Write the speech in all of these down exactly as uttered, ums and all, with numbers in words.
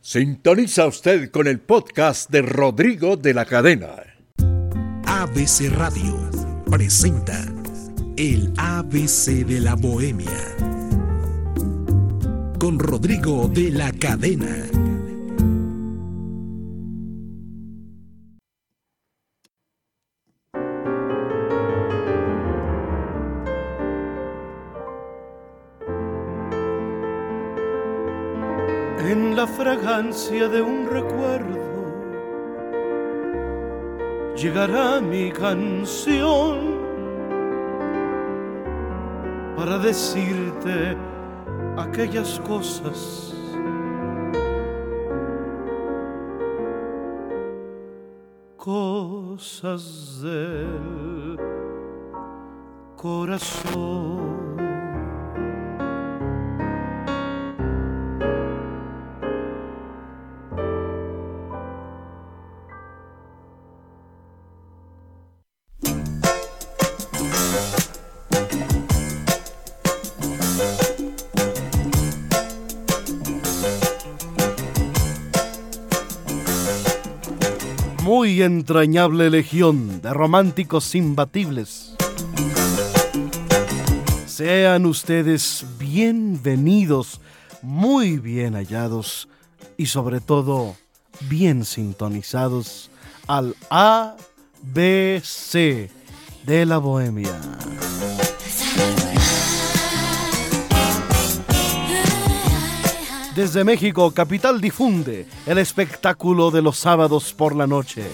Sintoniza usted con el podcast de Rodrigo de la Cadena. A B C Radio presenta el A B C de la Bohemia con Rodrigo de la Cadena. En la fragancia de un recuerdo llegará mi canción para decirte aquellas cosas cosas del corazón. Muy entrañable legión de románticos imbatibles. Sean ustedes bienvenidos, muy bien hallados y sobre todo bien sintonizados al A B C de la Bohemia. Desde México, capital, difunde el espectáculo de los sábados por la noche.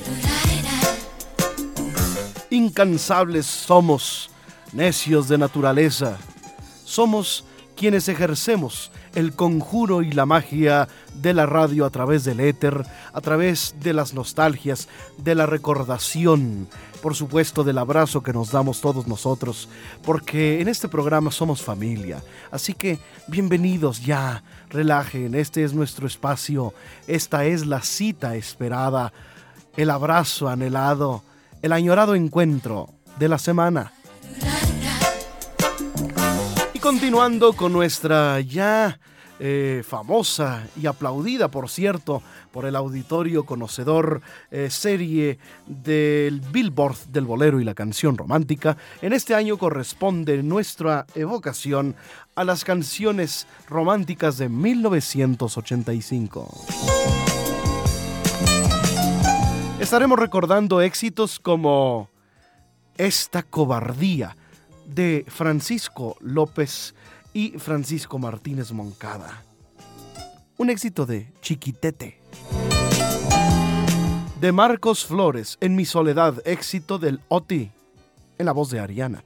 Incansables somos, necios de naturaleza. Somos quienes ejercemos el conjuro y la magia de la radio a través del éter, a través de las nostalgias, de la recordación, por supuesto del abrazo que nos damos todos nosotros, porque en este programa somos familia. Así que bienvenidos ya, relajen, este es nuestro espacio, esta es la cita esperada, el abrazo anhelado, el añorado encuentro de la semana. Y continuando con nuestra ya eh, famosa y aplaudida, por cierto, por el auditorio conocedor eh, serie del Billboard del bolero y la canción romántica, en este año corresponde nuestra evocación a las canciones románticas de mil novecientos ochenta y cinco. Estaremos recordando éxitos como Esta cobardía, de Francisco López y Francisco Martínez Moncada. Un éxito de Chiquitete. De Marcos Flores, En mi soledad, éxito del Oti, en la voz de Ariana.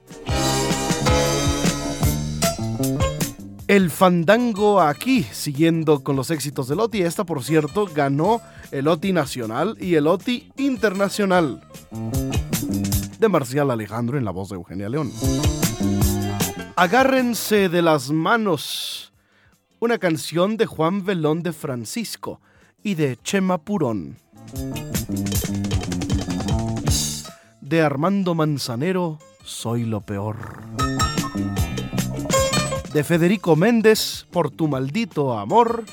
El fandango aquí, siguiendo con los éxitos del Oti. Esta, por cierto, ganó el Oti nacional y el Oti internacional. De Marcial Alejandro, en la voz de Eugenia León. Agárrense de las manos, una canción de Juan Velón de Francisco y de Chema Purón. De Armando Manzanero, Soy lo peor. De Federico Méndez, Por tu maldito amor.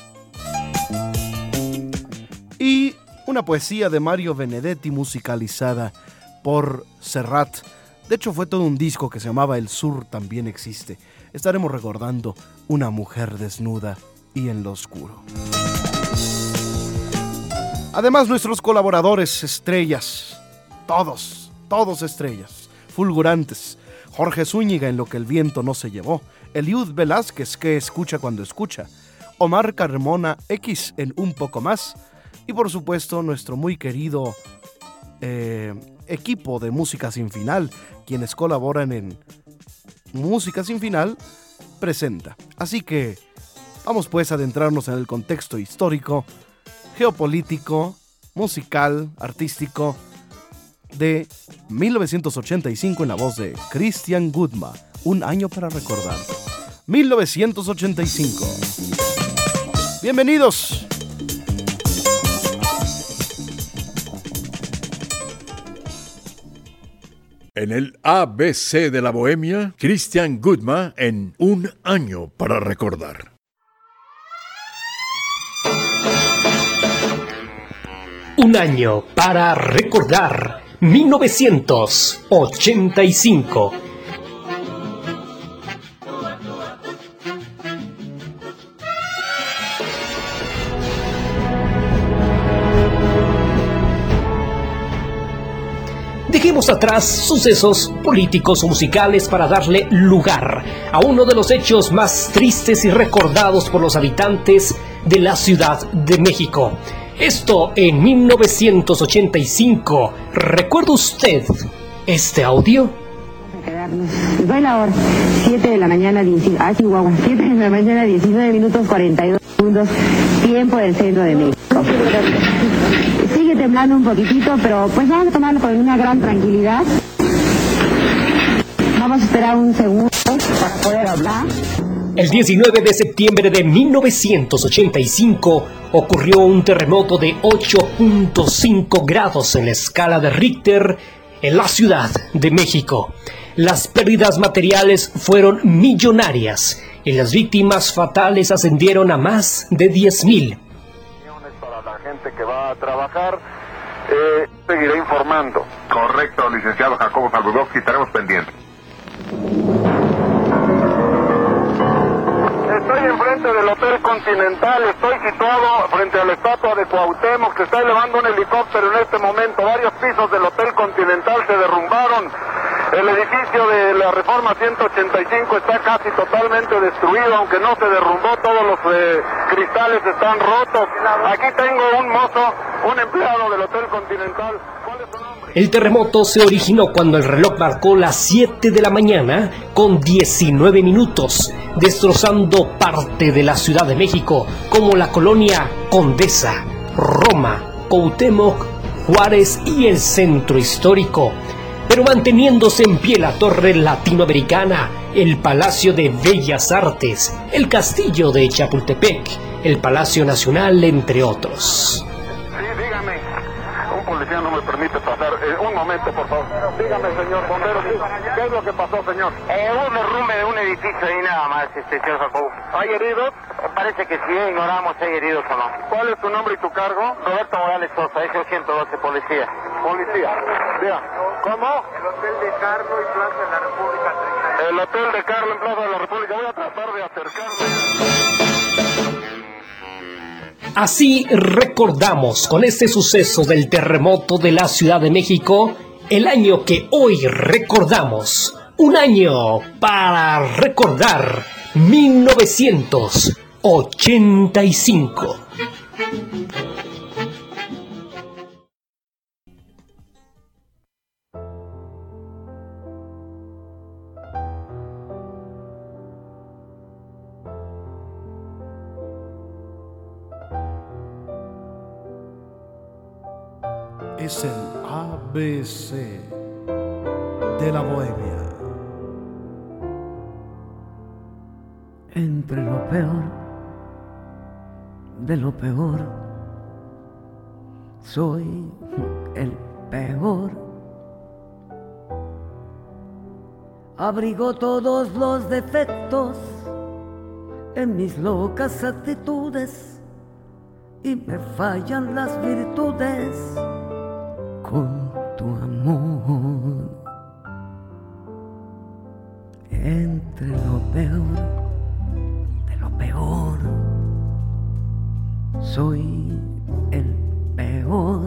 Y una poesía de Mario Benedetti musicalizada por Serrat. De hecho, fue todo un disco que se llamaba El Sur también existe. Estaremos recordando Una mujer desnuda y en lo oscuro. Además, nuestros colaboradores estrellas, todos, todos estrellas, fulgurantes. Jorge Zúñiga, En lo que el viento no se llevó. Eliud Velázquez, Que escucha cuando escucha. Omar Carmona X, en Un poco más. Y por supuesto, nuestro muy querido eh, equipo de Música Sin Final, quienes colaboran en Música Sin Final, presenta. Así que vamos pues a adentrarnos en el contexto histórico, geopolítico, musical, artístico de mil novecientos ochenta y cinco en la voz de Christian Gudma. Un año para recordar. mil novecientos ochenta y cinco. Bienvenidos. En el A B C de la Bohemia, Christian Gudma en Un año para recordar. Un año para recordar. mil novecientos ochenta y cinco. Dejemos atrás sucesos políticos o musicales para darle lugar a uno de los hechos más tristes y recordados por los habitantes de la Ciudad de México. Esto en mil novecientos ochenta y cinco. ¿Recuerda usted este audio? Doy la hora, siete de la mañana, diecinueve, ah, Chihuahua, siete de la mañana, diecinueve minutos, cuarenta y dos segundos, tiempo del centro de México. Sigue temblando un poquitito, pero pues vamos a tomarlo con una gran tranquilidad. Vamos a esperar un segundo para poder hablar. El diecinueve de septiembre de mil novecientos ochenta y cinco ocurrió un terremoto de ocho punto cinco grados en la escala de Richter en la Ciudad de México. Las pérdidas materiales fueron millonarias y las víctimas fatales ascendieron a más de diez mil. Para la gente que va a trabajar, eh, seguiré informando. Correcto, licenciado Jacobo Saludowski, estaremos pendientes. Estoy enfrente del Hotel Continental, estoy situado frente a la estatua de Cuauhtémoc, que está elevando un helicóptero en este momento. Varios pisos del Hotel Continental se derrumbaron. El edificio de la Reforma ciento ochenta y cinco está casi totalmente destruido, aunque no se derrumbó, todos los eh, cristales están rotos. Aquí tengo un mozo, un empleado del Hotel Continental. ¿Cuál es su nombre? El terremoto se originó cuando el reloj marcó las siete de la mañana con diecinueve minutos, destrozando parte de la Ciudad de México, como la colonia Condesa, Roma, Cuauhtémoc, Juárez y el centro histórico, pero manteniéndose en pie la Torre Latinoamericana, el Palacio de Bellas Artes, el Castillo de Chapultepec, el Palacio Nacional, entre otros. Sí, dígame. Un policía no me permite pasar. Eh, un momento, por favor. Dígame, señor bombero, ¿qué es lo que pasó, señor? Eh, hubo un derrumbe de un edificio ahí nada más, este, señor Jacobo. ¿Hay heridos? Parece que sí, ignoramos si hay heridos o no. ¿Cuál es tu nombre y tu cargo? Roberto Morales Sosa, S ciento doce, policía. Policía. Vea. ¿Cómo? El Hotel de Carlo y Plaza de la República treinta y uno. El Hotel de Carlo en Plaza de la República. Voy a tratar de acercarme. Así recordamos con este suceso del terremoto de la Ciudad de México el año que hoy recordamos. Un año para recordar, mil novecientos ochenta y cinco. Es el A B C de la Bohemia. Entre lo peor de lo peor, soy el peor. Abrigo todos los defectos en mis locas actitudes y me fallan las virtudes con tu amor. Entre lo peor de lo peor, soy el peor.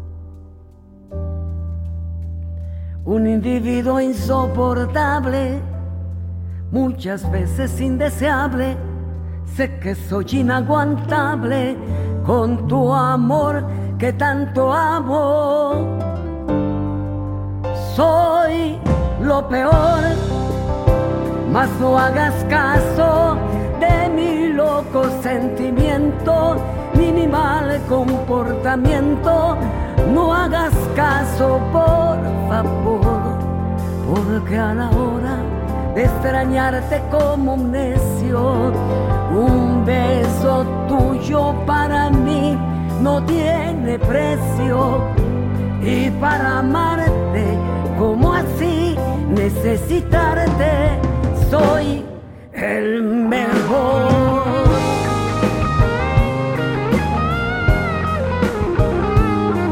Un individuo insoportable, muchas veces indeseable. Sé que soy inaguantable con tu amor que tanto amo. Soy lo peor, mas no hagas caso de mi loco sentimiento ni mi mal comportamiento. No hagas caso, por favor, porque a la hora de extrañarte como un necio, un beso tuyo para mí no tiene precio. Y para amarte como así, necesitarte, soy el mejor.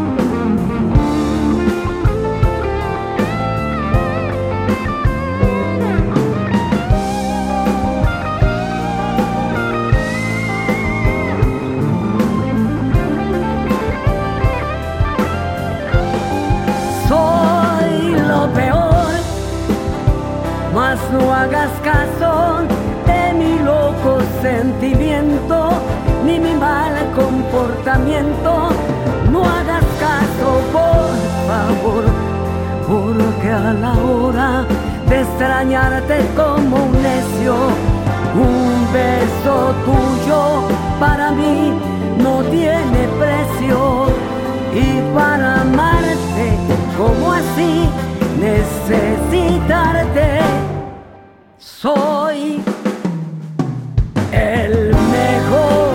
no hagas caso de mi loco sentimiento, ni mi mal comportamiento. No hagas caso, por favor, porque a la hora de extrañarte como un necio, un beso tuyo para mí no tiene precio. Y para amarte como así, necesitarte, soy el mejor.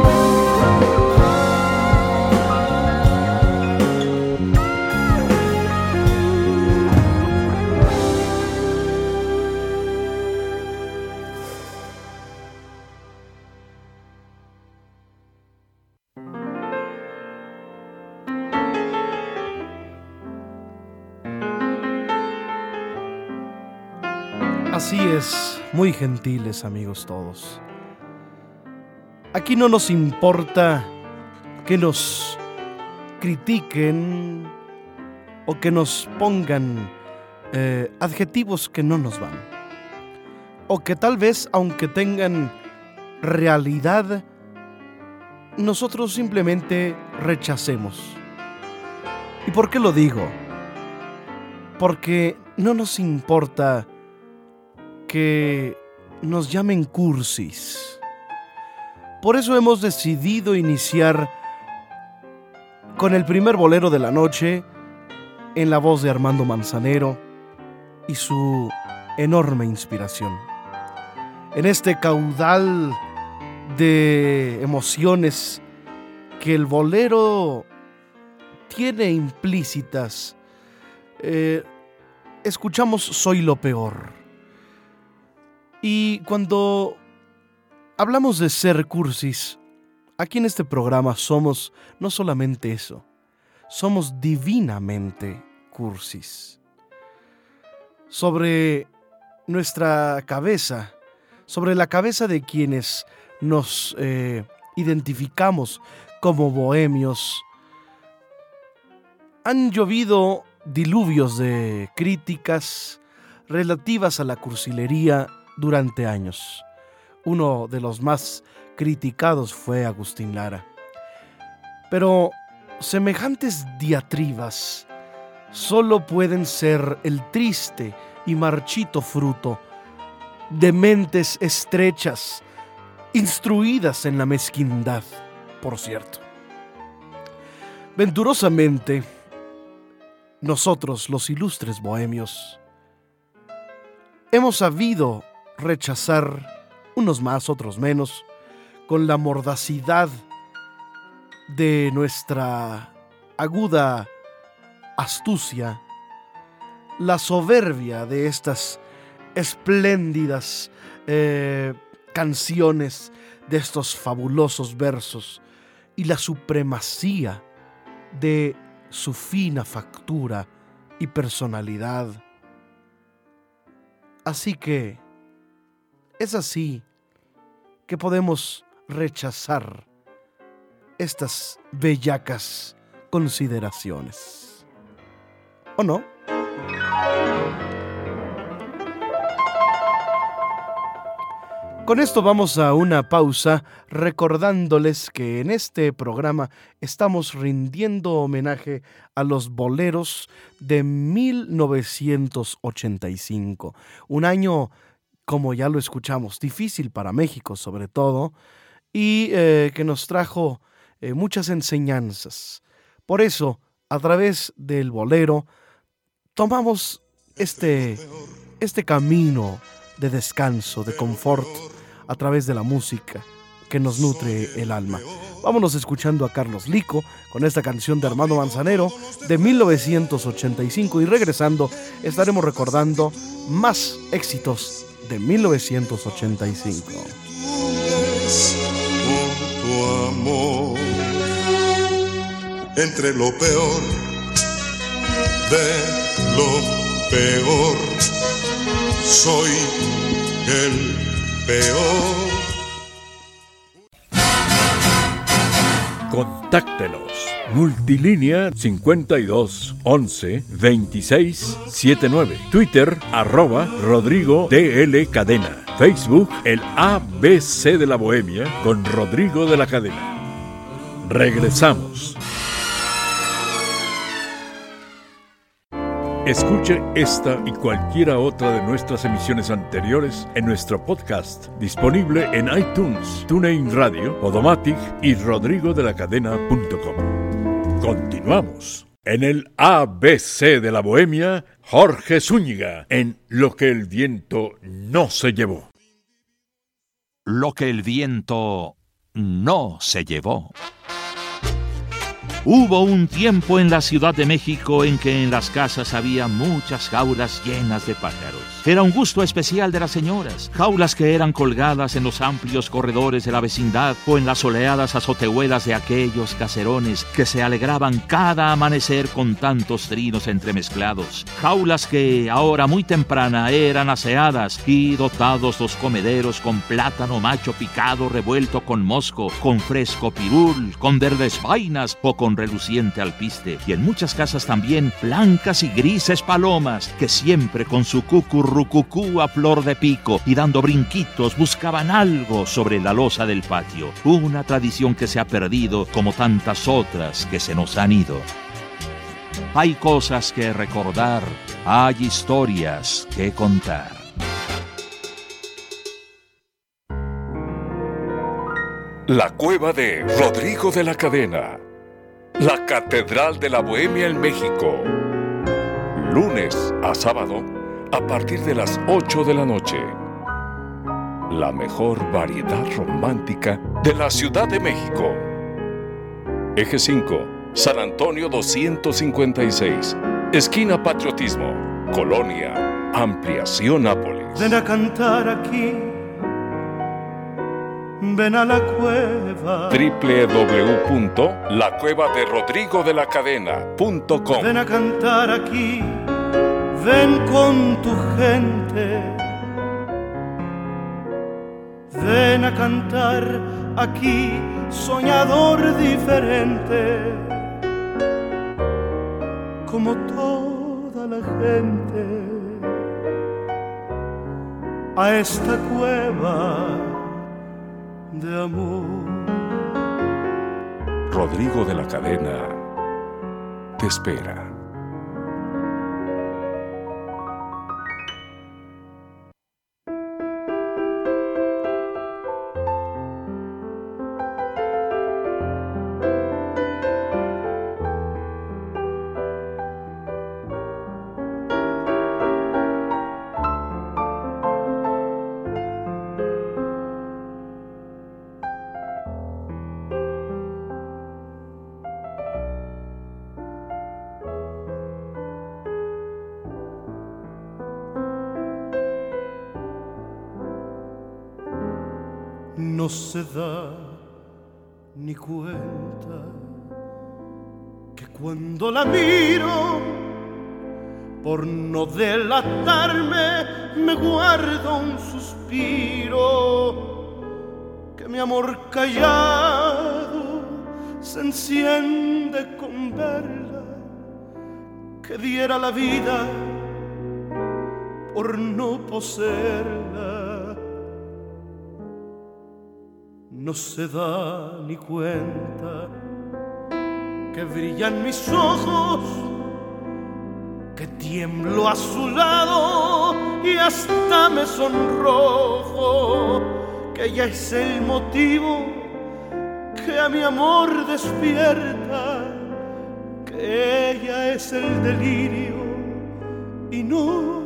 Así es, muy gentiles amigos todos. Aquí no nos importa que nos critiquen o que nos pongan eh, adjetivos que no nos van. O que tal vez, aunque tengan realidad, nosotros simplemente rechacemos. ¿Y por qué lo digo? Porque no nos importa que nos llamen cursis. Por eso hemos decidido iniciar con el primer bolero de la noche en la voz de Armando Manzanero y su enorme inspiración. En este caudal de emociones que el bolero tiene implícitas, eh, escuchamos Soy lo peor. Y cuando hablamos de ser cursis, aquí en este programa somos no solamente eso, somos divinamente cursis. Sobre nuestra cabeza, sobre la cabeza de quienes nos eh, identificamos como bohemios, han llovido diluvios de críticas relativas a la cursilería durante años. Uno de los más criticados fue Agustín Lara. Pero semejantes diatribas solo pueden ser el triste y marchito fruto de mentes estrechas, instruidas en la mezquindad, por cierto. Venturosamente, nosotros, los ilustres bohemios, hemos sabido rechazar, unos más, otros menos, con la mordacidad de nuestra aguda astucia, la soberbia de estas espléndidas eh, canciones, de estos fabulosos versos, y la supremacía de su fina factura y personalidad. Así que es así que podemos rechazar estas bellacas consideraciones. ¿O no? Con esto vamos a una pausa, recordándoles que en este programa estamos rindiendo homenaje a los boleros de mil novecientos ochenta y cinco. Un año, como ya lo escuchamos, difícil para México sobre todo, y eh, que nos trajo eh, muchas enseñanzas. Por eso, a través del bolero, tomamos este, este camino de descanso, de confort, a través de la música que nos nutre el alma. Vámonos escuchando a Carlos Lico con esta canción de Armando Manzanero de mil novecientos ochenta y cinco, y regresando estaremos recordando más éxitos de mil novecientos ochenta y cinco. Por tu amor, entre lo peor de lo peor, soy el peor. Contáctenos Multilínea cincuenta y dos once veintiséis setenta y nueve. Twitter, arroba Rodrigo D L Cadena. Facebook, el A B C de la Bohemia con Rodrigo de la Cadena. Regresamos. Escuche esta y cualquiera otra de nuestras emisiones anteriores en nuestro podcast, disponible en iTunes, TuneIn Radio, Podomatic y rodrigo de la cadena punto com. Continuamos. En el A B C de la Bohemia, Jorge Zúñiga, en Lo que el viento no se llevó. Lo que el viento no se llevó. Hubo un tiempo en la Ciudad de México en que en las casas había muchas jaulas llenas de pájaros. Era un gusto especial de las señoras, jaulas que eran colgadas en los amplios corredores de la vecindad o en las soleadas azotehuelas de aquellos caserones que se alegraban cada amanecer con tantos trinos entremezclados. Jaulas que, ahora muy temprana, eran aseadas y dotados los comederos con plátano macho picado revuelto con mosco, con fresco pirul, con verdes vainas o con reluciente alpiste, y en muchas casas también blancas y grises palomas que siempre con su cucurrucucú a flor de pico y dando brinquitos buscaban algo sobre la losa del patio, una tradición que se ha perdido como tantas otras que se nos han ido. Hay cosas que recordar, hay historias que contar. La cueva de Rodrigo de la Cadena. La Catedral de la Bohemia en México. Lunes a sábado a partir de las ocho de la noche. La mejor variedad romántica de la Ciudad de México. Eje cinco, San Antonio doscientos cincuenta y seis. Esquina Patriotismo. Colonia Ampliación Nápoles. Ven a cantar aquí. Ven a la cueva. doble u doble u doble u punto la cueva de rodrigo de la cadena punto com. Ven a cantar aquí, ven con tu gente. Ven a cantar aquí, soñador diferente, como toda la gente, a esta cueva de amor. Rodrigo de la Cadena te espera. No se da ni cuenta que cuando la miro, por no delatarme, me guardo un suspiro, que mi amor callado se enciende con verla, que diera la vida por no poseerla. No se da ni cuenta que brillan mis ojos, que tiemblo a su lado y hasta me sonrojo, que ella es el motivo que a mi amor despierta, que ella es el delirio y no,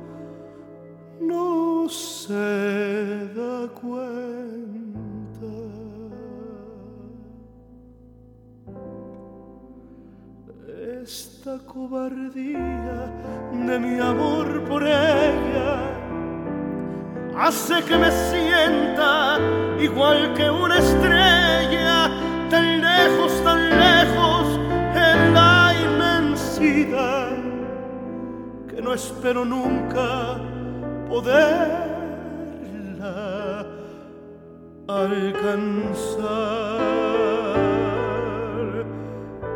no se da cuenta. Esta cobardía de mi amor por ella hace que me sienta igual que una estrella, tan lejos, tan lejos en la inmensidad, que no espero nunca poderla alcanzar.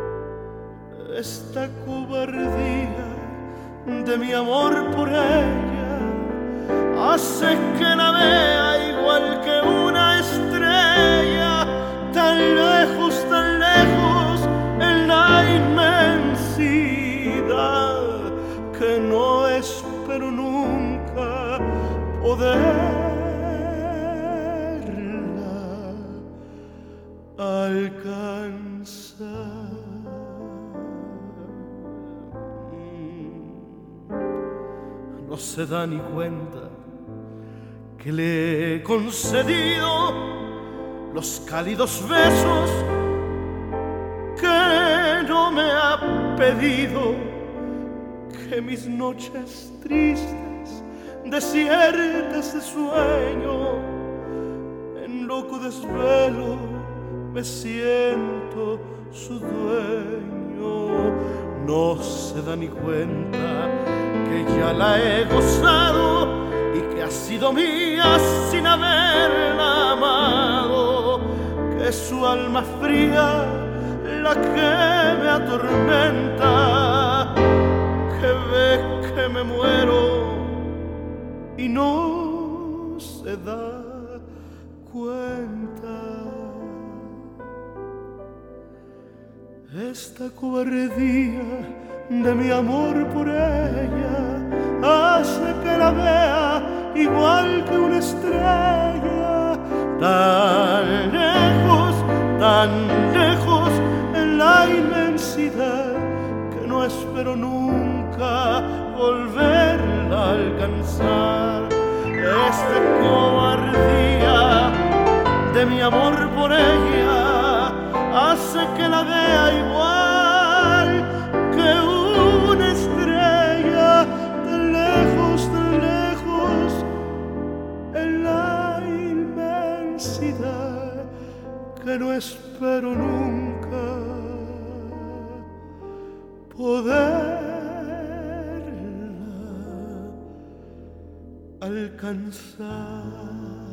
esta cobardía de mi amor por ella hace que la vea igual que una estrella, tan lejos, tan lejos en la inmensidad, que no espero nunca poderla alcanzar. No se da ni cuenta que le he concedido los cálidos besos que no me ha pedido, que mis noches tristes, desiertas de sueño, en loco desvelo me siento su dueño. No se da ni cuenta que ya la he gozado y que ha sido mía sin haberla amado, que es su alma fría la que me atormenta, que ve que me muero y no se da cuenta. Esta cobardía de mi amor por ella hace que la vea igual que una estrella, tan lejos, tan lejos en la inmensidad, que no espero nunca volverla a alcanzar. Esta cobardía de mi amor por ella hace que la vea igual que una estrella, tan lejos, tan lejos en la inmensidad, que no espero nunca poderla alcanzar.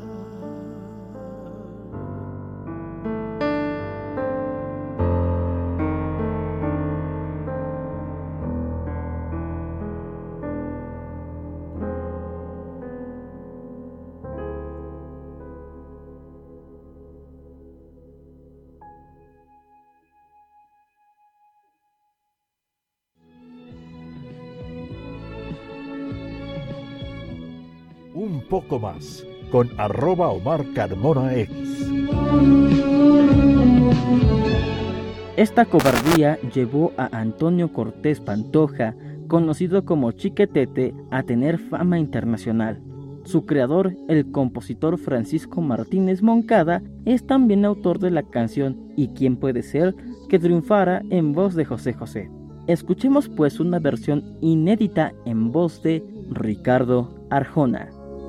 Un poco más con arroba Omar Carmona X. Esta cobardía llevó a Antonio Cortés Pantoja, conocido como Chiquetete, a tener fama internacional. Su creador, el compositor Francisco Martínez Moncada, es también autor de la canción ¿Y quién puede ser?, que triunfara en voz de José José. Escuchemos pues una versión inédita en voz de Ricardo Arjona.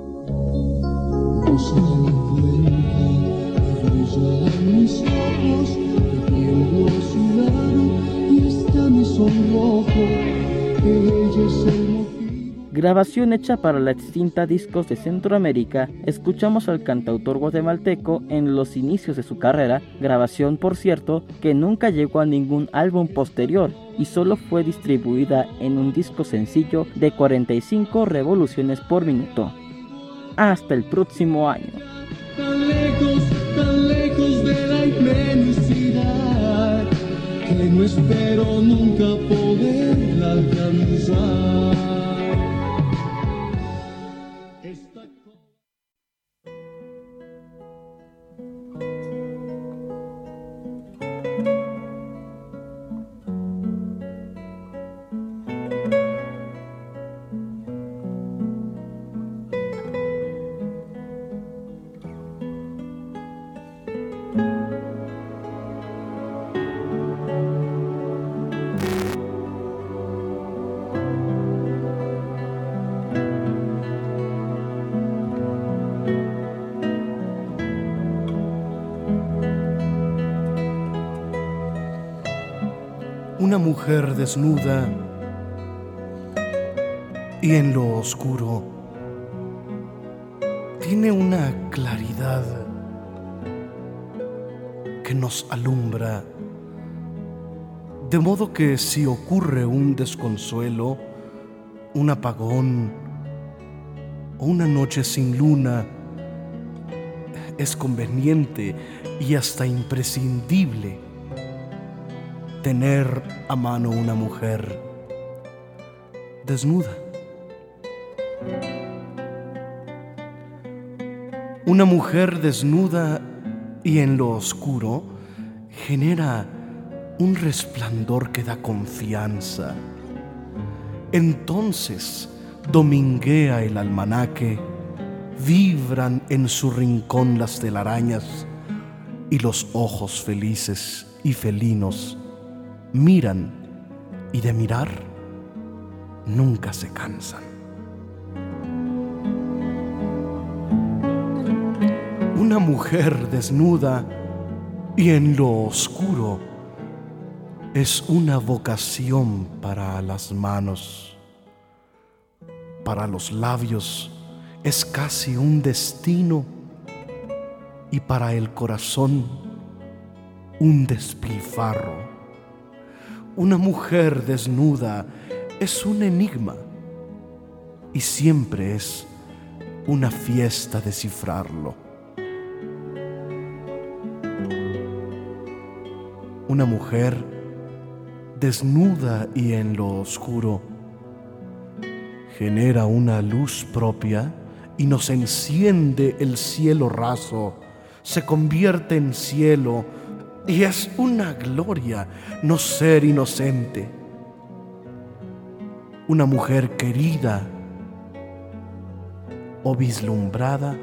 No se dan cuenta, brillan mis ojos, que pierdo a su lado y está mi sonrojo, que ella es el motivo. Grabación hecha para la extinta Discos de Centroamérica, escuchamos al cantautor guatemalteco en los inicios de su carrera, grabación por cierto que nunca llegó a ningún álbum posterior y solo fue distribuida en un disco sencillo de cuarenta y cinco revoluciones por minuto. Hasta el próximo año. Tan lejos, tan lejos de la inmensidad, que no espero nunca poderla alcanzar. Esta... Una mujer desnuda y en lo oscuro tiene una claridad que nos alumbra De modo que si ocurre un desconsuelo, un apagón o una noche sin luna, es conveniente y hasta imprescindible tener a mano una mujer desnuda. Una mujer desnuda y en lo oscuro genera un resplandor que da confianza. Entonces dominguea el almanaque, vibran en su rincón las telarañas y los ojos felices y felinos miran y de mirar nunca se cansan. Una mujer desnuda y en lo oscuro es una vocación para las manos, para los labios es casi un destino y para el corazón un despilfarro. Una mujer desnuda es un enigma y siempre es una fiesta descifrarlo. Una mujer desnuda y en lo oscuro genera una luz propia y nos enciende el cielo raso, se convierte en cielo y es una gloria no ser inocente. Una mujer querida o vislumbrada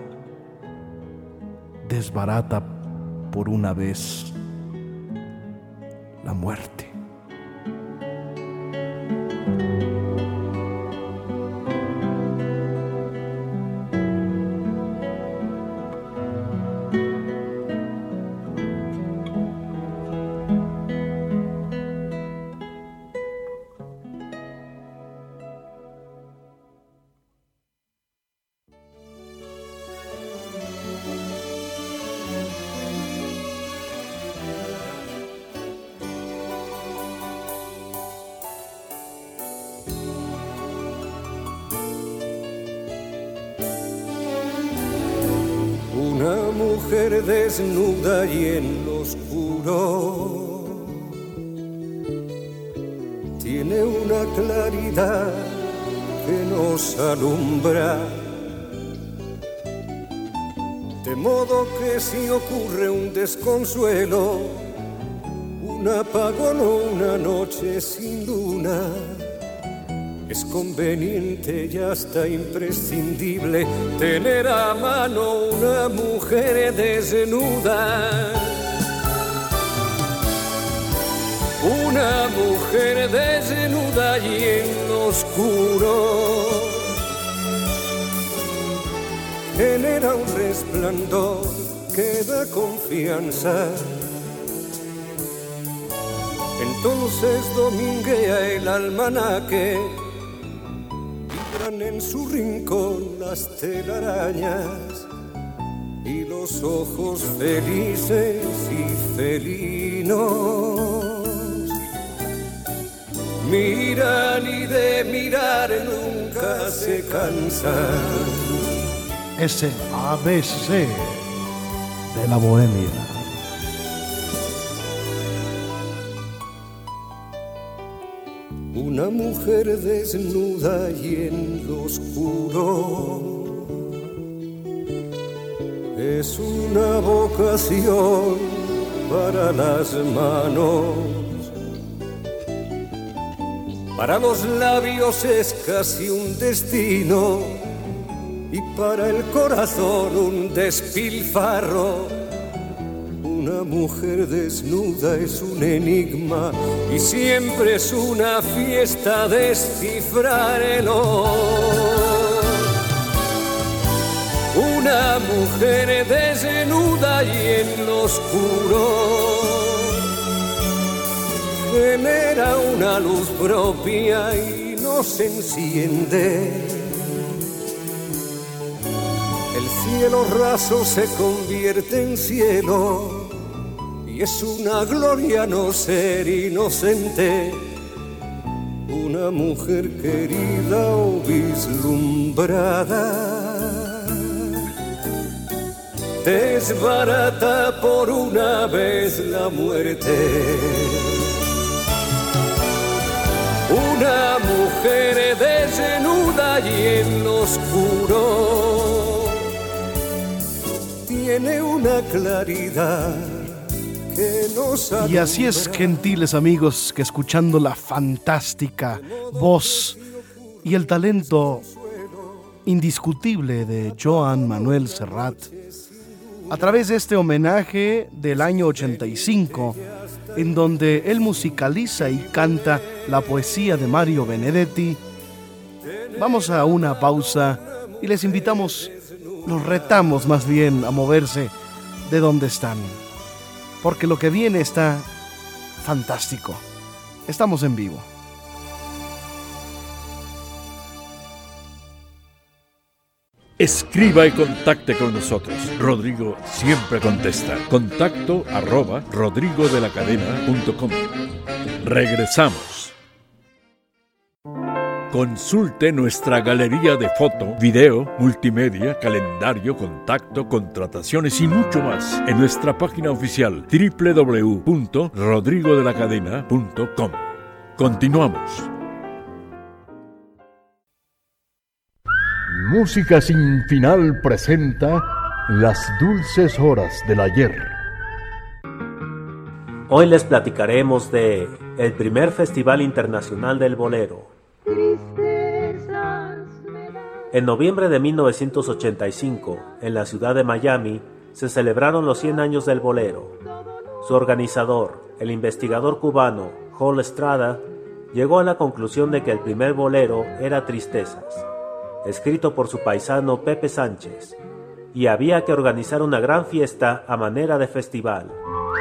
desbarata por una vez la muerte. Una mujer desnuda y en lo oscuro tiene una claridad que nos alumbra, de modo que si ocurre un desconsuelo, un apagón o una noche sin luna, es conveniente y hasta imprescindible tener a mano una mujer desnuda. Una mujer desnuda y en lo oscuro genera un resplandor que da confianza. Entonces dominguea el almanaque, en su rincón las telarañas y los ojos felices y felinos miran y de mirar nunca se cansan. Es el A B C de la bohemia. Una mujer desnuda y en lo oscuro es una vocación para las manos, para los labios es casi un destino y para el corazón un despilfarro. Una mujer desnuda es un enigma y siempre es una fiesta descifrarlo. Una mujer desnuda y en lo oscuro genera una luz propia y nos enciende. El cielo raso se convierte en cielo y es una gloria no ser inocente. Una mujer querida o vislumbrada desbarata por una vez la muerte. Una mujer desnuda y en lo oscuro tiene una claridad que nos alumbra. Y así es, gentiles amigos, que escuchando la fantástica voz y el talento indiscutible de Joan Manuel Serrat, a través de este homenaje del año ochenta y cinco, en donde él musicaliza y canta la poesía de Mario Benedetti, vamos a una pausa y les invitamos, los retamos más bien a moverse de donde están, porque lo que viene está fantástico. Estamos en vivo. Escriba y contacte con nosotros. Rodrigo siempre contesta. Contacto arroba rodrigodelacadena punto com. Regresamos. Consulte nuestra galería de foto, video, multimedia, calendario, contacto, contrataciones y mucho más en nuestra página oficial doble u doble u doble u punto rodrigodelacadena punto com. Continuamos. Música sin final presenta Las dulces horas del ayer. Hoy les platicaremos de el primer Festival Internacional del Bolero. En noviembre de mil novecientos ochenta y cinco, en la ciudad de Miami, se celebraron los cien años del bolero. Su organizador, el investigador cubano Hall Estrada, llegó a la conclusión de que el primer bolero era Tristezas, escrito por su paisano Pepe Sánchez, y había que organizar una gran fiesta a manera de festival.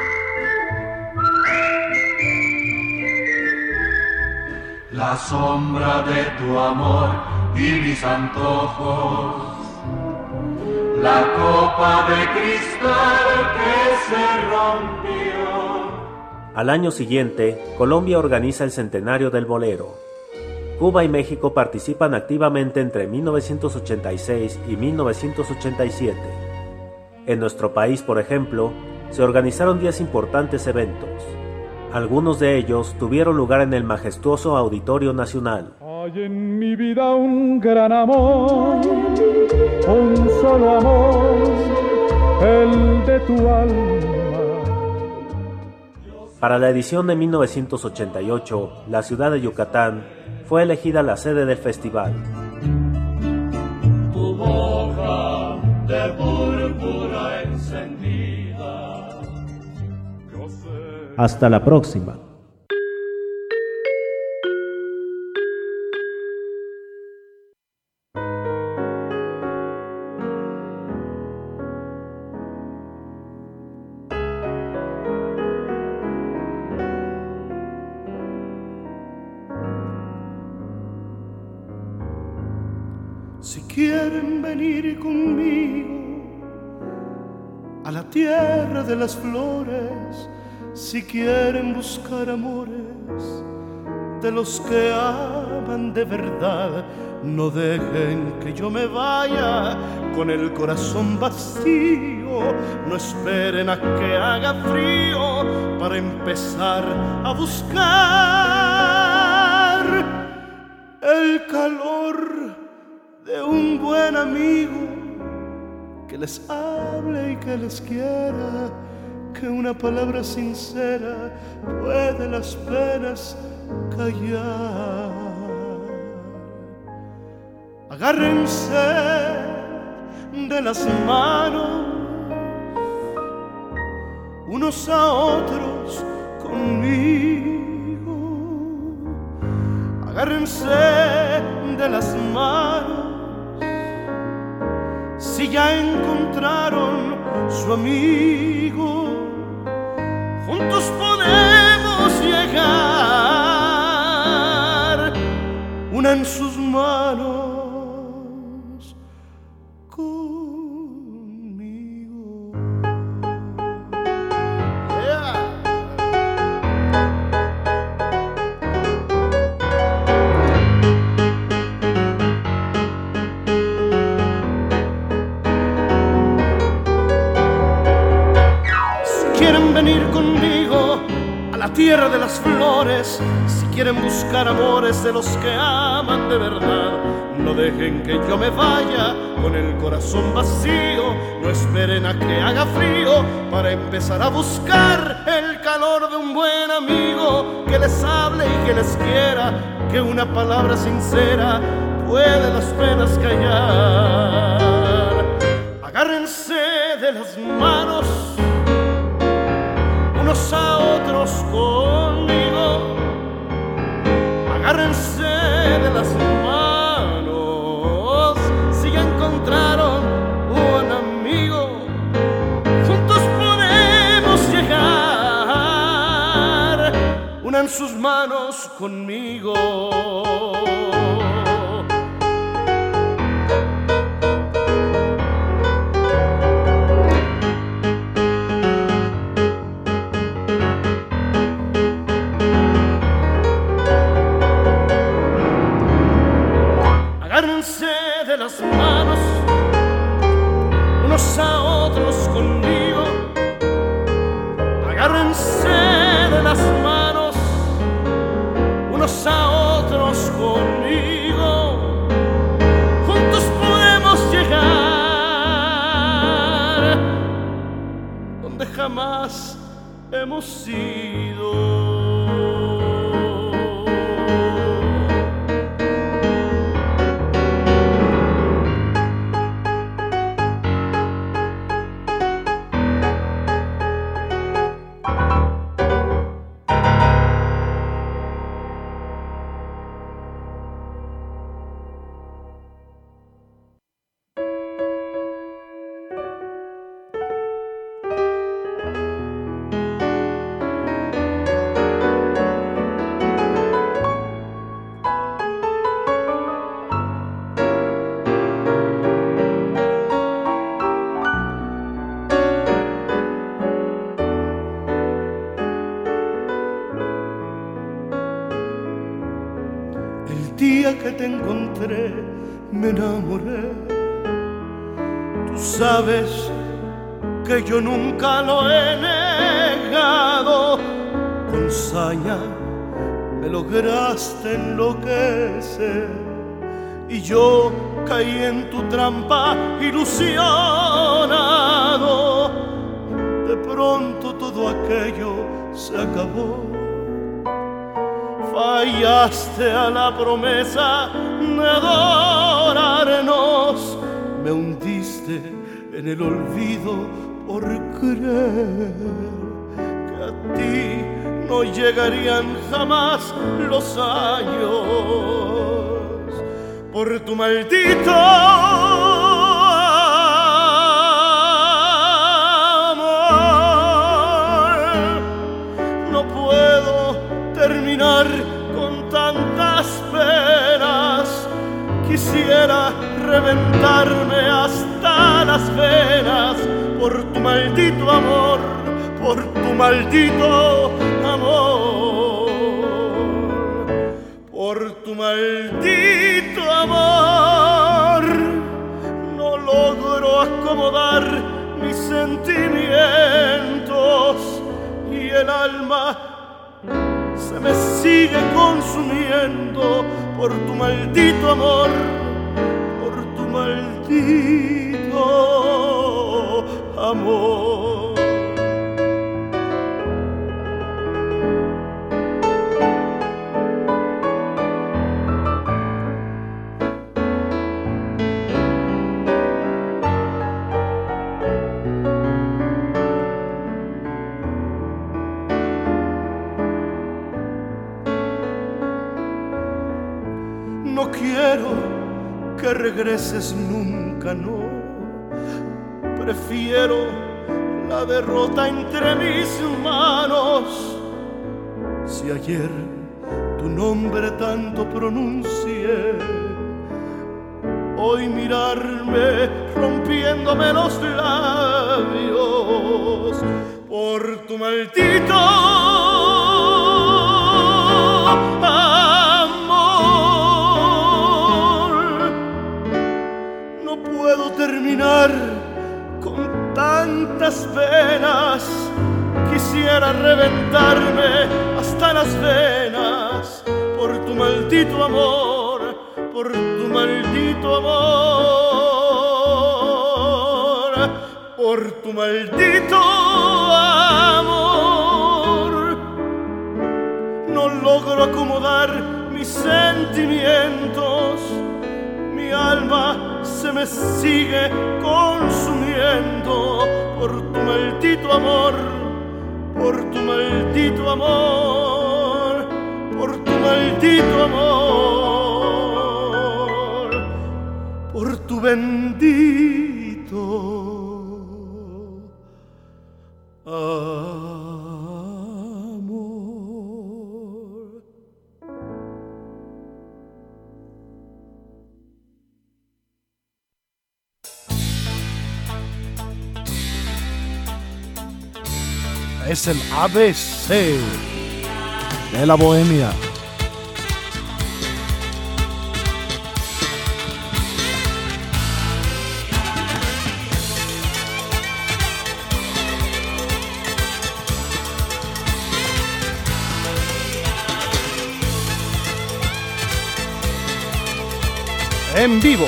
La sombra de tu amor y mis antojos, la copa de cristal que se rompió. Al año siguiente, Colombia organiza el centenario del bolero. Cuba y México participan activamente entre mil novecientos ochenta y seis y mil novecientos ochenta y siete. En nuestro país, por ejemplo, se organizaron diez importantes eventos. Algunos de ellos tuvieron lugar en el majestuoso Auditorio Nacional. Hay en mi vida un gran amor, un solo amor, el de tu alma. Para la edición de mil novecientos ochenta y ocho, la ciudad de Yucatán fue elegida la sede del festival. Tu boca de púrpura encendida. Hasta la próxima. Si quieren venir conmigo a la tierra de las flores, si quieren buscar amores de los que aman de verdad, no dejen que yo me vaya con el corazón vacío. No esperen a que haga frío para empezar a buscar el calor de un buen amigo que les hable y que les quiera, que una palabra sincera puede las penas callar. Agárrense de las manos unos a otros conmigo. Agárrense de las manos si ya encontraron su amigo. Juntos podemos llegar, unan sus manos conmigo. Yeah. tierra de las flores, si quieren buscar amores de los que aman de verdad, no dejen que yo me vaya con el corazón vacío, no esperen a que haga frío para empezar a buscar el calor de un buen amigo que les hable y que les quiera, que una palabra sincera puede las penas callar. Agárrense de las manos unos a otros conmigo, agárrense de las manos si ya encontraron un amigo, juntos podemos llegar, unan sus manos conmigo. Agárrense de las manos unos a otros conmigo, agárrense de las manos unos a otros conmigo, juntos podemos llegar donde jamás hemos ido. Que te encontré, me enamoré. Tú sabes que yo nunca lo he negado. Con saña me lograste enloquecer y yo caí en tu trampa ilusionado. De pronto todo aquello se acabó. Fallaste a la promesa de adorarnos, me hundiste en el olvido por creer que a ti no llegarían jamás los años. Por tu maldito amor no puedo terminar con tantas penas, quisiera reventarme hasta las venas por tu maldito amor, por tu maldito amor, por tu maldito amor. No logro acomodar mis sentimientos y el alma se me sigue consumiendo por tu maldito amor, por tu maldito amor. No quiero que regreses nunca, no. Prefiero la derrota entre mis manos. Si ayer tu nombre tanto pronuncié, hoy mirarme rompiéndome los labios por tu maldito terminar con tantas penas, quisiera reventarme las venas por tu maldito amor, por tu maldito amor, por tu maldito amor. No logro acomodar mis sentimientos, mi alma se me sigue consumiendo por tu maldito amor, por tu maldito amor, por tu maldito amor, por tu bendito amor. Es el A B C de la Bohemia. En vivo.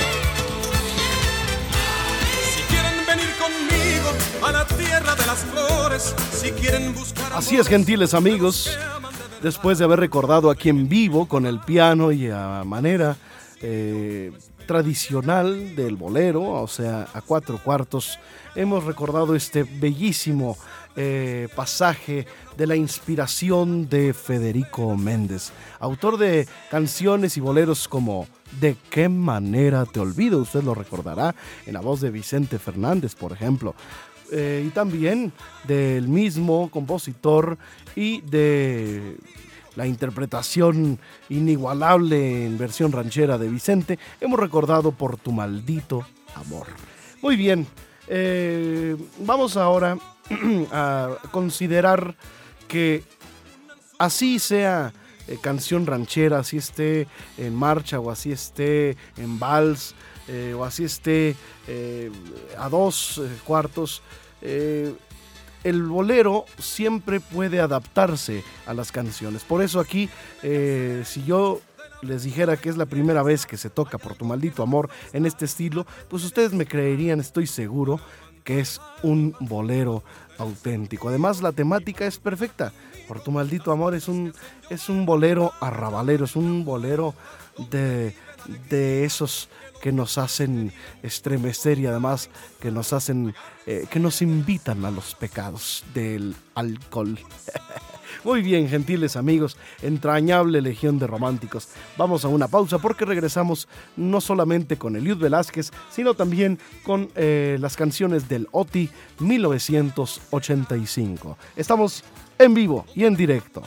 Si quieren venir conmigo a la tierra de las flores, si quieren buscar... Así es, gentiles amigos, después de haber recordado aquí en vivo con el piano y a manera eh, tradicional del bolero, o sea, a cuatro cuartos, hemos recordado este bellísimo eh, pasaje de la inspiración de Federico Méndez, autor de canciones y boleros como ¿De qué manera te olvido? Usted lo recordará en la voz de Vicente Fernández, por ejemplo. Eh, y también del mismo compositor y de la interpretación inigualable en versión ranchera de Vicente, hemos recordado Por tu maldito amor. Muy bien, eh, vamos ahora a considerar que así sea eh, canción ranchera, así esté en marcha o así esté en vals eh, o así esté eh, a dos eh, cuartos, eh, el bolero siempre puede adaptarse a las canciones. Por eso aquí, eh, si yo les dijera que es la primera vez que se toca Por tu maldito amor en este estilo, pues ustedes me creerían, estoy seguro, que es un bolero auténtico. Además, la temática es perfecta. Por tu maldito amor es un, es un bolero arrabalero, es un bolero de, de esos que nos hacen estremecer y además que nos hacen, eh, que nos invitan a los pecados del alcohol. Muy bien, gentiles amigos, entrañable legión de románticos. Vamos a una pausa porque regresamos no solamente con Eliud Velázquez, sino también con eh, las canciones del O T I mil novecientos ochenta y cinco. Estamos en vivo y en directo.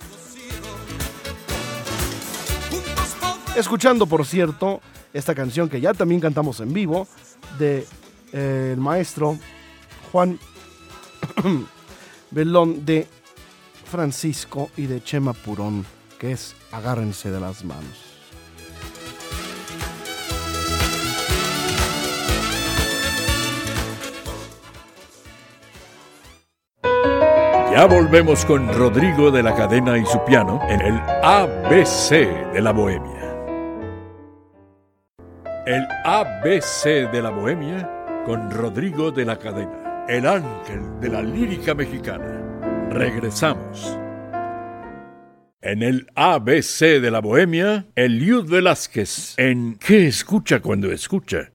Escuchando, por cierto, esta canción que ya también cantamos en vivo, de eh, el maestro Juan Belón de Francisco y de Chema Purón, que es Agárrense de las manos. Ya volvemos con Rodrigo de la Cadena y su piano en el A B C de la Bohemia. El A B C de la Bohemia con Rodrigo de la Cadena, el ángel de la lírica mexicana. Regresamos. En el A B C de la Bohemia, Eliud Velázquez en ¿Qué escucha cuando escucha?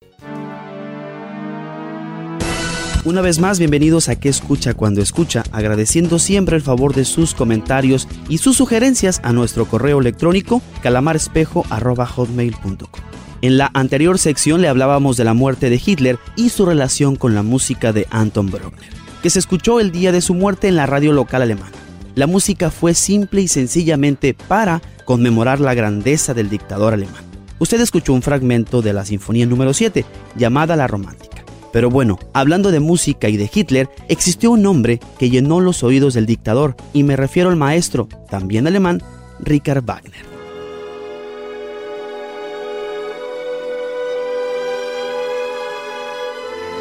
Una vez más, bienvenidos a ¿Qué escucha cuando escucha? Agradeciendo siempre el favor de sus comentarios y sus sugerencias a nuestro correo electrónico calamarespejo arroba hotmail punto com. En la anterior sección le hablábamos de la muerte de Hitler y su relación con la música de Anton Bruckner, que se escuchó el día de su muerte en la radio local alemana. La música fue simple y sencillamente para conmemorar la grandeza del dictador alemán. Usted escuchó un fragmento de la Sinfonía número siete, llamada La Romántica. Pero bueno, hablando de música y de Hitler, existió un hombre que llenó los oídos del dictador, y me refiero al maestro, también alemán, Richard Wagner.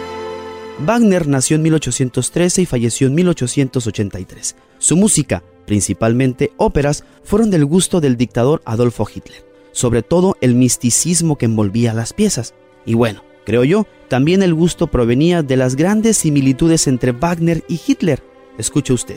Wagner nació en mil ochocientos trece y falleció en mil ochocientos ochenta y tres. Su música, principalmente óperas, fueron del gusto del dictador Adolfo Hitler, sobre todo el misticismo que envolvía las piezas. Y bueno, creo yo, también el gusto provenía de las grandes similitudes entre Wagner y Hitler. Escuche usted.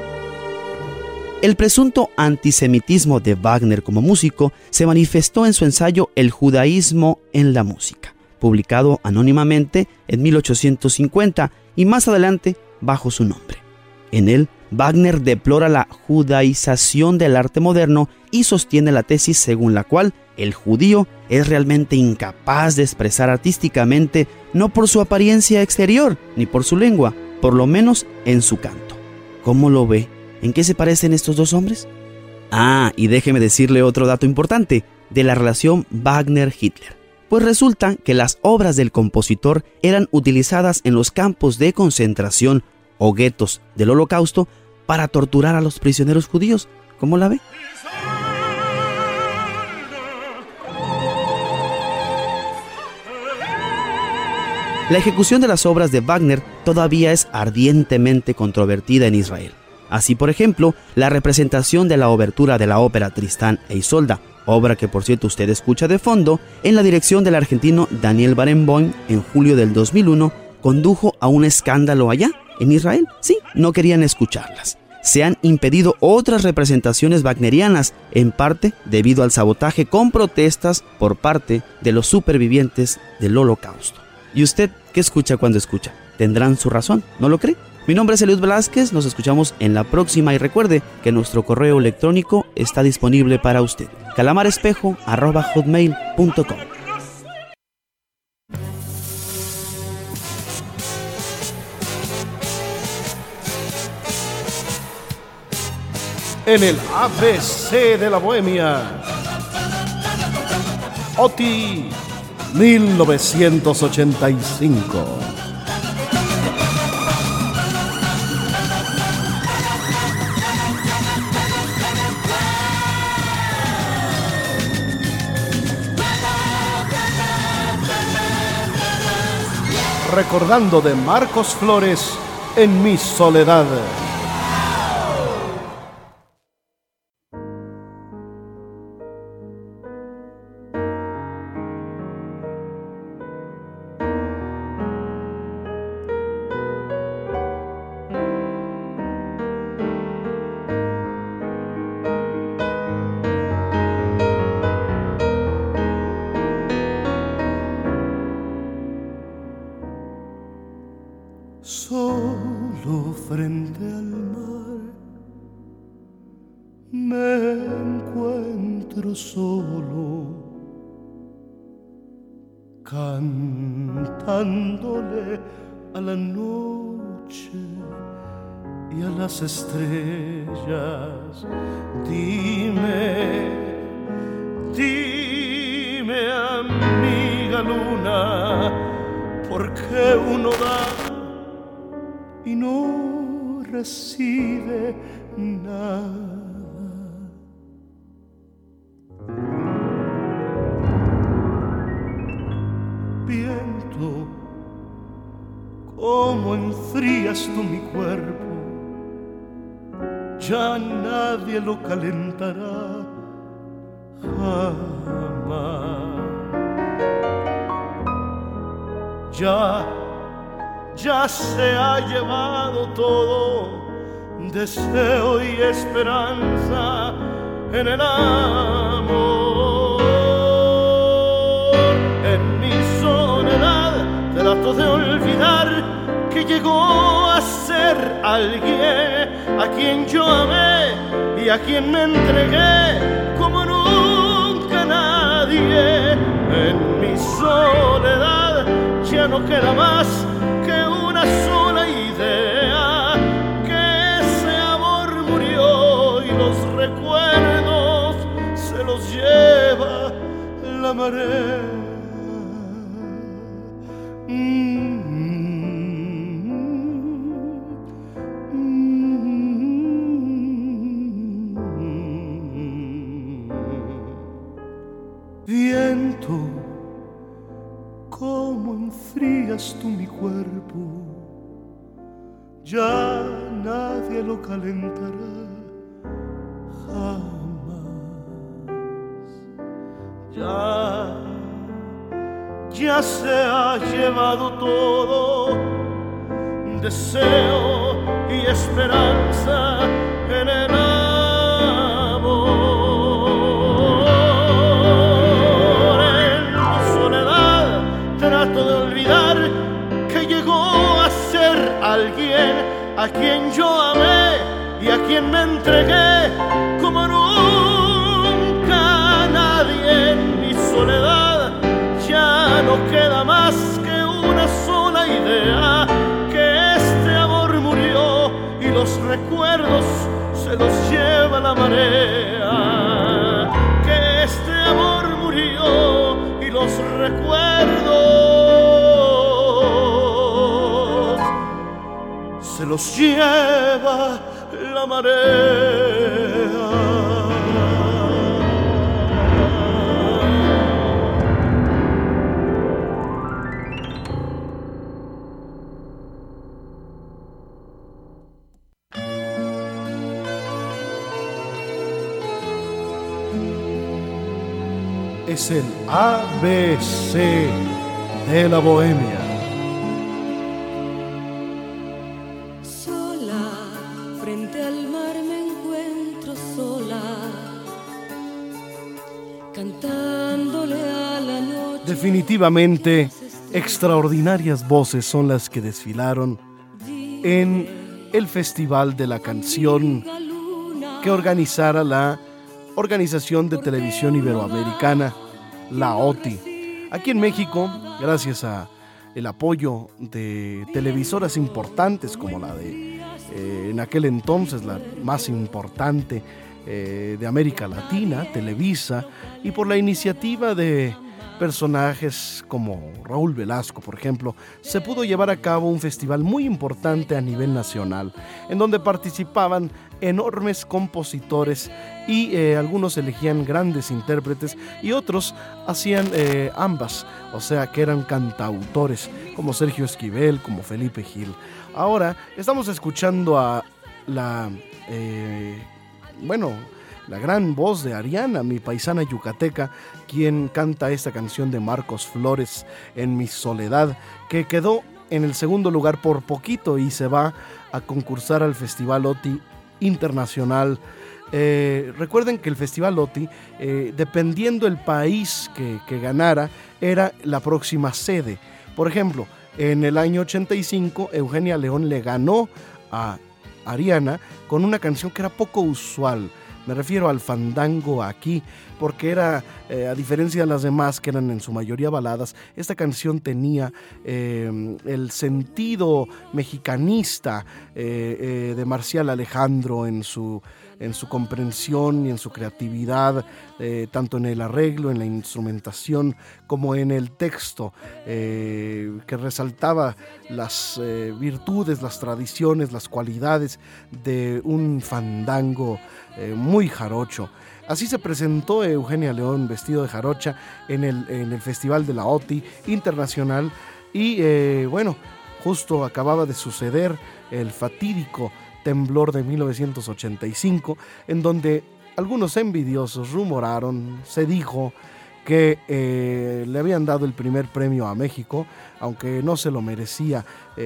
El presunto antisemitismo de Wagner como músico se manifestó en su ensayo El judaísmo en la música, publicado anónimamente en mil ochocientos cincuenta y más adelante bajo su nombre. En él, Wagner deplora la judaización del arte moderno y sostiene la tesis según la cual el judío es realmente incapaz de expresar artísticamente no por su apariencia exterior ni por su lengua, por lo menos en su canto. ¿Cómo lo ve? ¿En qué se parecen estos dos hombres? Ah, y déjeme decirle otro dato importante de la relación Wagner-Hitler. Pues resulta que las obras del compositor eran utilizadas en los campos de concentración o guetos del Holocausto para torturar a los prisioneros judíos. ¿Cómo la ve? La ejecución de las obras de Wagner todavía es ardientemente controvertida en Israel. Así, por ejemplo, la representación de la obertura de la ópera Tristán e Isolda, obra que por cierto usted escucha de fondo, en la dirección del argentino Daniel Barenboim en julio del dos mil uno, condujo a un escándalo allá, en Israel. Sí, no querían escucharlas. Se han impedido otras representaciones wagnerianas, en parte debido al sabotaje con protestas por parte de los supervivientes del Holocausto. ¿Y usted qué escucha cuando escucha? ¿Tendrán su razón? ¿No lo cree? Mi nombre es Eliud Velázquez, nos escuchamos en la próxima y recuerde que nuestro correo electrónico está disponible para usted. calamarespejo arroba hotmail punto com. En el A B C de la Bohemia, Oti mil novecientos ochenta y cinco. Recordando de Marcos Flores en Mi Soledad. Solo frente al mar me encuentro solo, cantándole a la noche y a las estrellas. Dime, dime, amiga luna, ¿por qué uno da y no recibe nada? Viento, ¿cómo enfrías tú mi cuerpo? Ya nadie lo calentará jamás. Ya Ya se ha llevado todo, deseo y esperanza en el amor. En mi soledad trato de olvidar que llegó a ser alguien a quien yo amé y a quien me entregué como nunca nadie. En mi soledad ya no queda más que una sola idea, que ese amor murió y los recuerdos se los lleva la marea. Mm-hmm. Viento, ¿cómo enfrías tú mi cuerpo? Ya nadie lo calentará Ya, ya se ha llevado todo, deseo y esperanza en el amor. En mi soledad trato de olvidar que llegó a ser alguien a quien yo amé y a quien me entregué como nunca nadie. En mi soledad ya no queda más que una sola idea, que este amor murió y los recuerdos se los lleva la marea, que este amor murió y los recuerdos se los lleva la marea. Es el A B C de la Bohemia. Sola, frente al mar me encuentro sola, cantándole a la noche. Definitivamente, extraordinarias voces son las que desfilaron en el Festival de la Canción que organizara la Organización de Televisión Iberoamericana, la O T I. Aquí en México, gracias a el apoyo de televisoras importantes como la de, eh, en aquel entonces, la más importante eh, de América Latina, Televisa, y por la iniciativa de personajes como Raúl Velasco, por ejemplo, se pudo llevar a cabo un festival muy importante a nivel nacional, en donde participaban enormes compositores y eh, algunos elegían grandes intérpretes y otros hacían eh, ambas, o sea que eran cantautores como Sergio Esquivel, como Felipe Gil. Ahora estamos escuchando a la, eh, bueno, la gran voz de Ariana, mi paisana yucateca, quien canta esta canción de Marcos Flores, En mi soledad, que quedó en el segundo lugar por poquito y se va a concursar al Festival O T I Internacional. Eh, recuerden que el Festival O T I, eh, dependiendo el país que, que ganara, era la próxima sede. Por ejemplo, en el año ochenta y cinco, Eugenia León le ganó a Ariana con una canción que era poco usual. Me refiero al fandango aquí, porque era, eh, a diferencia de las demás, que eran en su mayoría baladas, esta canción tenía eh, el sentido mexicanista eh, eh, de Marcial Alejandro en su, en su comprensión y en su creatividad, eh, tanto en el arreglo, en la instrumentación, como en el texto, eh, que resaltaba las eh, virtudes, las tradiciones, las cualidades de un fandango eh, muy jarocho. Así se presentó Eugenia León vestido de jarocha en el, en el Festival de la O T I Internacional y eh, bueno, justo acababa de suceder el fatídico temblor de mil novecientos ochenta y cinco, en donde algunos envidiosos rumoraron, se dijo que eh, le habían dado el primer premio a México, aunque no se lo merecía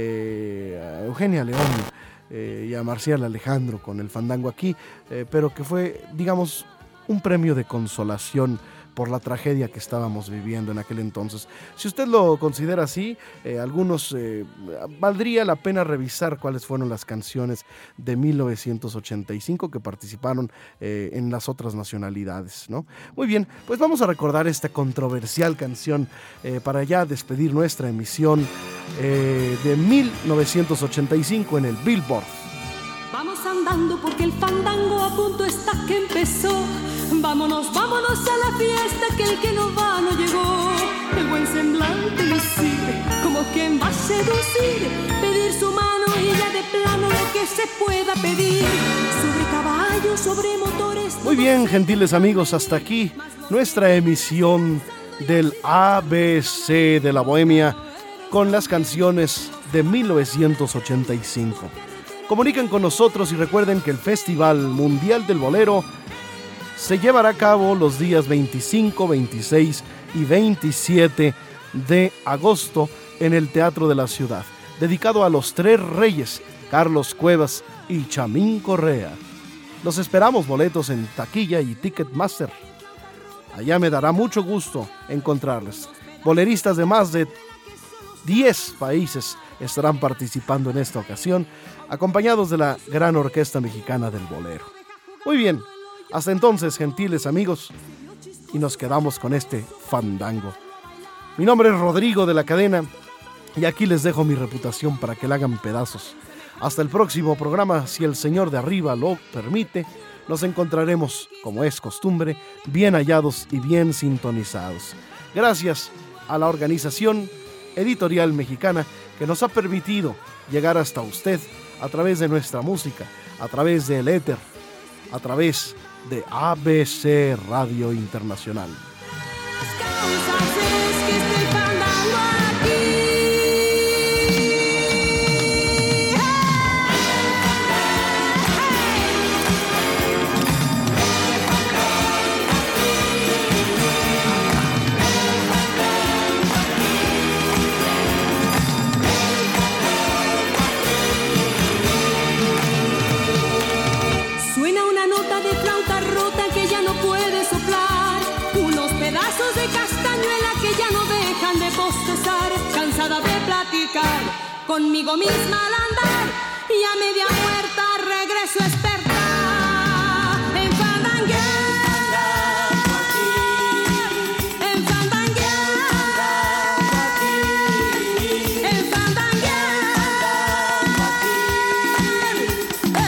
eh, a Eugenia León eh, y a Marcial Alejandro con el fandango aquí, eh, pero que fue, digamos, un premio de consolación por la tragedia que estábamos viviendo en aquel entonces. Si usted lo considera así, eh, algunos eh, valdría la pena revisar cuáles fueron las canciones de mil novecientos ochenta y cinco que participaron eh, en las otras nacionalidades, ¿no? Muy bien, pues vamos a recordar esta controversial canción eh, para ya despedir nuestra emisión eh, de mil novecientos ochenta y cinco en el Billboard. Vamos andando porque el fandango a punto está que empezó. Vámonos, vámonos a la fiesta, que el que no va no llegó. El buen semblante lucir, como quien va a seducir, pedir su mano y ya de plano lo que se pueda pedir. Sobre caballos, sobre motores. Muy bien, gentiles amigos, hasta aquí nuestra emisión del A B C de la Bohemia con las canciones de mil novecientos ochenta y cinco. Comuniquen con nosotros y recuerden que el Festival Mundial del Bolero se llevará a cabo los días veinticinco, veintiséis y veintisiete de agosto en el Teatro de la Ciudad, dedicado a los tres reyes, Carlos Cuevas y Chamín Correa. Los esperamos, boletos en taquilla y Ticketmaster. Allá me dará mucho gusto encontrarles. Boleristas de más de diez países estarán participando en esta ocasión, acompañados de la Gran Orquesta Mexicana del Bolero. Muy bien, hasta entonces, gentiles amigos, y nos quedamos con este fandango. Mi nombre es Rodrigo de la Cadena, y aquí les dejo mi reputación para que la hagan pedazos. Hasta el próximo programa, si el Señor de arriba lo permite, nos encontraremos, como es costumbre, bien hallados y bien sintonizados. Gracias a la Organización Editorial Mexicana que nos ha permitido llegar hasta usted a través de nuestra música, a través del éter, a través de A B C Radio Internacional. Cansada de platicar conmigo misma al andar, y a media muerta regreso a despertar. En fandanguear, en fandanguear, en fandanguear, en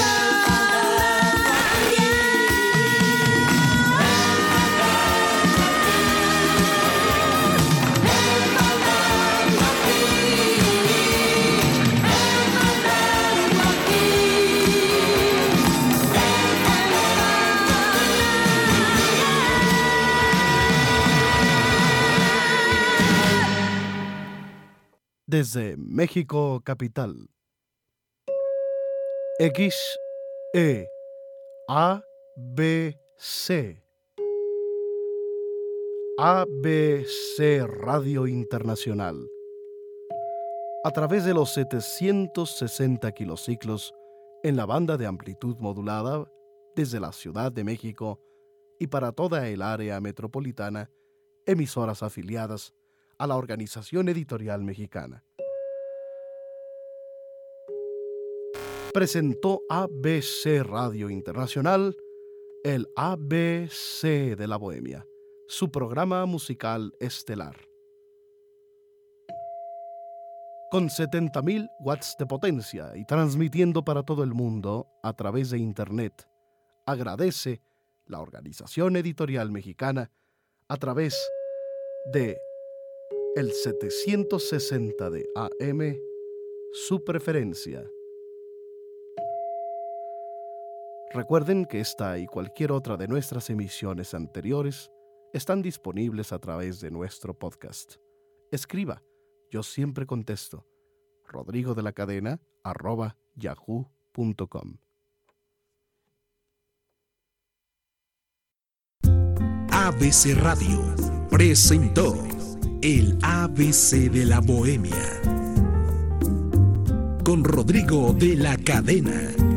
Desde México capital. X, E, A, B, C. A B C Radio Internacional. A través de los setecientos sesenta kilociclos en la banda de amplitud modulada desde la Ciudad de México y para toda el área metropolitana, emisoras afiliadas a la Organización Editorial Mexicana. Presentó A B C Radio Internacional, el A B C de la Bohemia, su programa musical estelar. Con setenta mil watts de potencia y transmitiendo para todo el mundo a través de Internet, agradece la Organización Editorial Mexicana a través de el setecientos sesenta de A M, su preferencia. Recuerden que esta y cualquier otra de nuestras emisiones anteriores están disponibles a través de nuestro podcast. Escriba, yo siempre contesto, rodrigo de la cadena arroba yahoo punto com. A B C Radio presentó el A B C de la Bohemia con Rodrigo de la Cadena.